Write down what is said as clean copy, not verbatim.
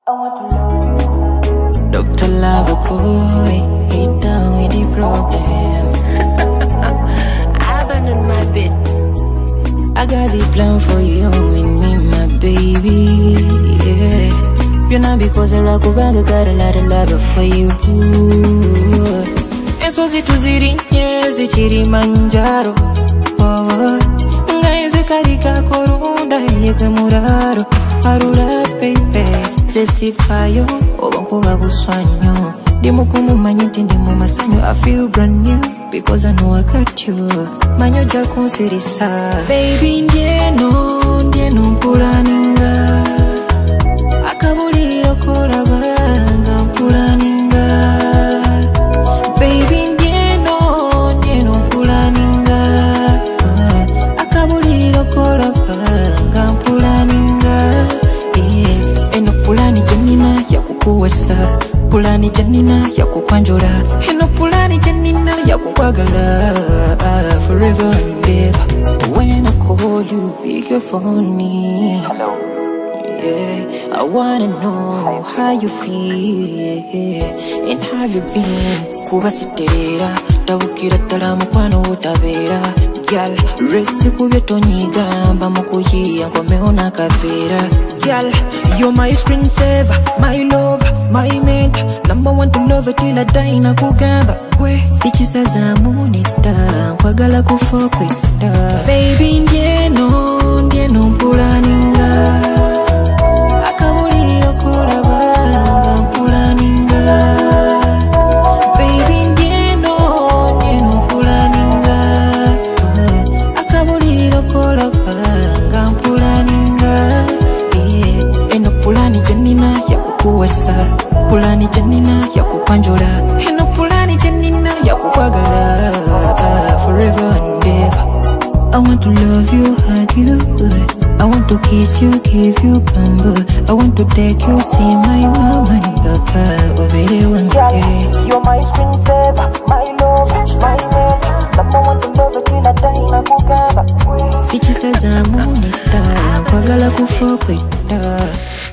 I want to love you. Dr. Lover Boy, hit down with the problem. I abandoned my bit. I got the plan for you and me, my baby. Yeah. You know because I rock bag, I got a lot of love for you. And so zitu zirinye zichiri manjaro. Ngaize karika korunda yekwe muraro. Arula baby, zesifayo obankuba buswanyo. Ndimukumu manyiti ndimu masanyo. I feel brand new because I know I got you. Manyo jako sirisa. Baby ndieno mpulaninga. Akabuliro kolabanga mpulaninga. Baby ndieno mpulaninga. Akabuliro kolabanga mpulaninga. Eno pulani janina ya kukuwesa. Pulani janina ya kukwanjula. Eno pulani janina ya kukwagala. Forever and ever. When I call you, pick your phone. Hello. Yeah, I wanna know how you feel and how you been. Kubasitera, tabukira tala mukwano utabera. Girl, resi kubyetonyigamba mukuyiya nkomeona kavera. Girl, you're my screensaver, my lover, my mentor. Number one to love till I die na kugamba. Kwe, sichisaza munita, nkwagala kufokwita. Baby ndieno mpulaninga. Akabuliro kolabanga mpulaninga. Baby ndieno mpulaninga. Akabuliro kolabanga mpulaninga. Eno pulani janina ya kukuwesa. Pulani janina ya kukwanjula. Eno pulani janina ya kukwagala. Forever and ever. I want to love you, hug you. I want to kiss you, give you bamboo. I want to take you, see my mama and papa. Obere one day. You're my screensaver, my lover, my mentor. Number one to love till I die na kugamba. Sichisaza munita, nkwagala kufokwita.